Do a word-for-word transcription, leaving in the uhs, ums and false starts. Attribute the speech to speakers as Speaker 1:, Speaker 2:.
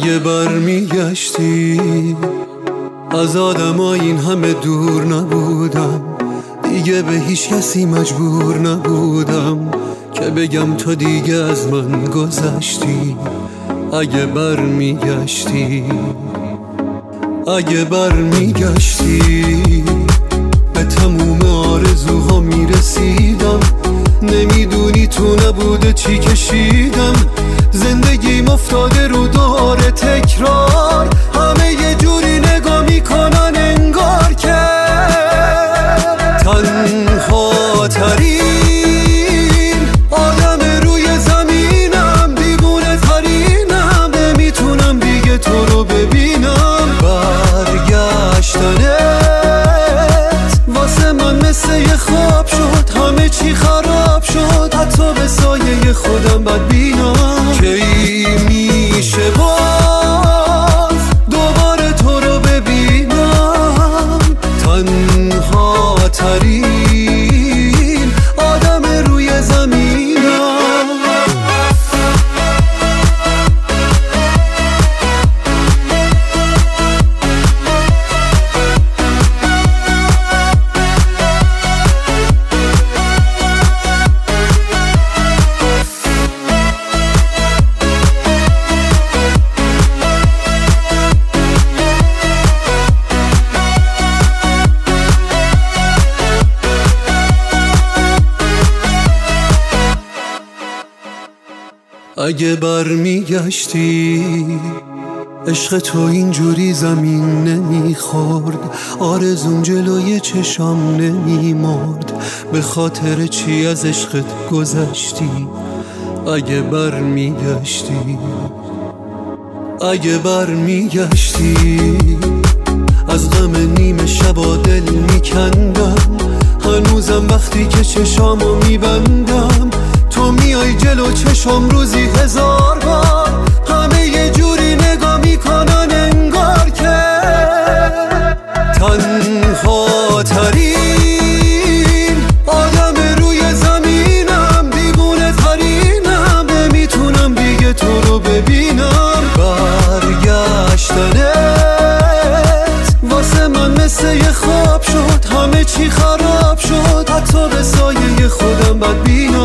Speaker 1: اگه برمیگشتی از آدم ها این همه دور نبودم، دیگه به هیچ کسی مجبور نبودم که بگم تو دیگه از من گذشتی. اگه برمیگشتی اگه برمیگشتی به تموم آرزوها میرسیدم. نمیدونی تو نبوده چی کشیدم، زندگیم افتاده رو دوباره تکرار. همه یه جوری نگاه میکنن انگار که تنها ترین آدم روی زمینم، دیوونه ترینم، نمیتونم دیگه تو رو ببینم. برگشتنت واسه من مثل یه خواب شد، همه چی خراب شد، حتی به سایه خودم بدبینم. کی میشه باز دوباره تو رو ببینم، تنها ترین آدم روی زمینم. اگه برمیگشتی عشق تو اینجوری زمین نمیخورد، آرزوم جلوی چشام نمیمرد، به خاطر چی از عشقت گذشتی. اگه برمیگشتی اگه برمیگشتی از غم نیمه شبا دل میکندم، هنوزم وقتی که چشامو میبندم تو میای جلو چشم روزی هزار بار. همه یه جوری نگاه میکنن انگار که تنها ترین آدم روی زمینم، دیوونه ترینم، نمیتونم دیگه تو رو ببینم. برگشتنت واسه من مثل یه خواب شد، همه چی خراب شد، حتی به سایه خودم بدبینم.